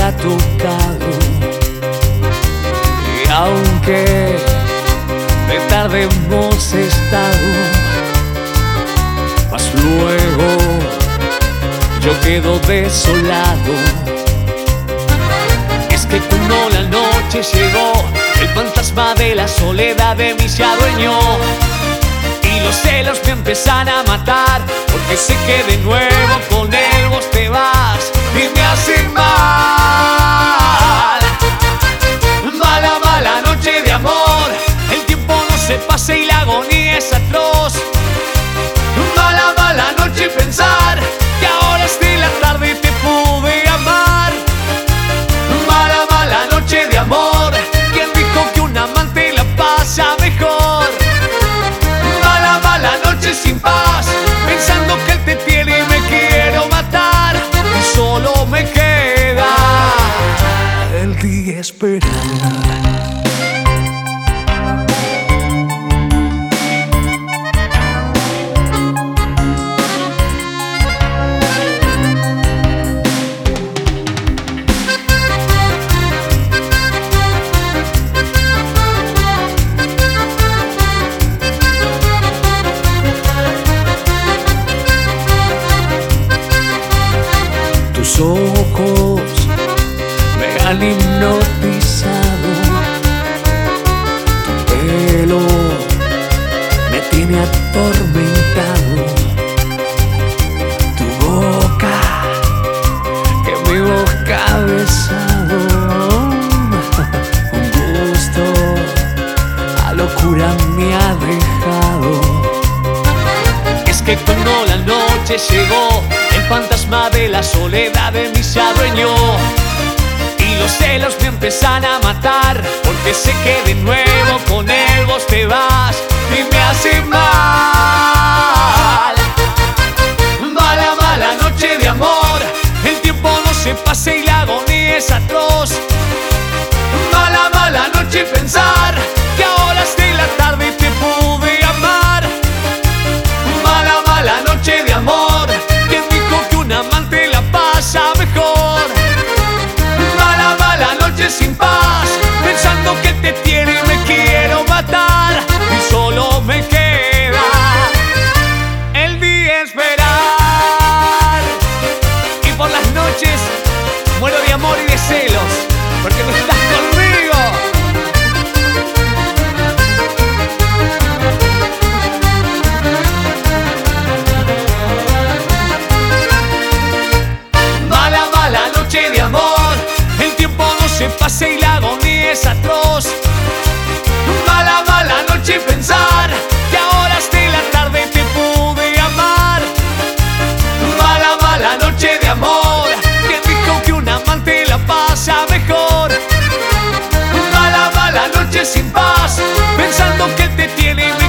ha tocado. Y aunque de tarde hemos estado, mas luego yo quedo desolado. Es que cuando la noche llegó, el fantasma de la soledad de mí se adueñó. Y los celos me empiezan a matar, porque sé que de nuevo con él vos te vas y me hace mal. Mala, mala noche de amor, el tiempo no se pasa y la agonía es atroz. Mala, mala noche pensar que ahora es de la tarde y te pude amar. Mala, mala noche de amor, ¿quién dijo que un amante la pasa mejor? Mala, mala noche sin paz, pensando que él te tiene y me quiero matar. Y solo me queda el día esperando. Tus ojos me han hipnotizado, tu pelo me tiene atormentado, tu boca que mi boca ha besado. Un gusto a locura me ha dejado. Es que cuando la noche llegó, el fantasma de la soledad de mí se adueñó. Y los celos me empiezan a matar, porque sé que de nuevo con él vos te vas y me hace mal. Mala, mala noche de amor, el tiempo no se pasa y la agonía es atroz. Mala, mala noche pensar que ahora es de la tarde y te pude amar. Mala, mala noche de amor, un amante la pasa mejor. Mala, mala noche sin paz, pensando que te tiene y me quiero matar. Y solo me queda el día esperar. Y por las noches muero de amor y de celos, porque no estás conmigo. De amor, el tiempo no se pasa y la agonía es atroz. Mala, mala noche pensar que ahora es de la tarde te pude amar. Mala, mala noche de amor, ¿quién dijo que un amante la pasa mejor? Mala, mala noche sin paz, pensando que él te tiene y